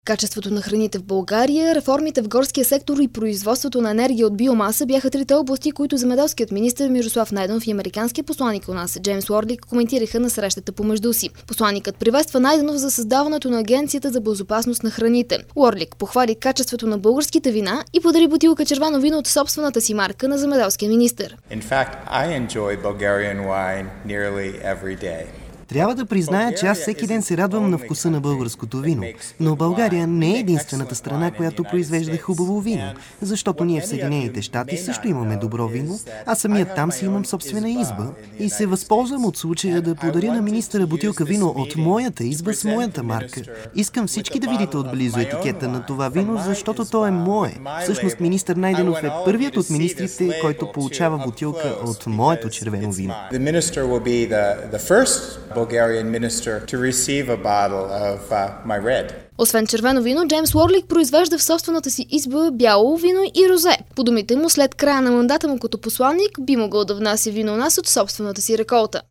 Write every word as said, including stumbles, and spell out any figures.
Качеството на храните в България, реформите в горския сектор и производството на енергия от биомаса бяха трите области, които земеделският министър Мирослав Найденов и американският посланик у нас Джеймс Уорлик коментираха на срещата помежду си. Посланикът приветства Найденов за създаването на Агенцията за безопасност на храните. Уорлик похвали качеството на българските вина и подари бутилка червено вино от собствената си марка на земеделския министър. In fact, I enjoy Bulgarian wine nearly every day. Трябва да призная, че аз всеки ден се радвам на вкуса на българското вино. Но България не е единствената страна, която произвежда хубаво вино, защото ние в Съединените щати също имаме добро вино, а самият там си имам собствена изба и се възползвам от случая да подаря на министъра бутилка вино от моята изба с моята марка. Искам всички да видите отблизо етикета на това вино, защото то е мое. Всъщност министър Найденов е първият от министрите, който получава бутилка от моето червено вино. Bulgarian minister to receive a bottle of uh, my red. Освен червено вино, Джеймс Уорлик произвежда в собствената си изба бяло вино и розе. По думите му, след края на мандата му като посланник би могъл да внася вино у нас от собствената си реколта.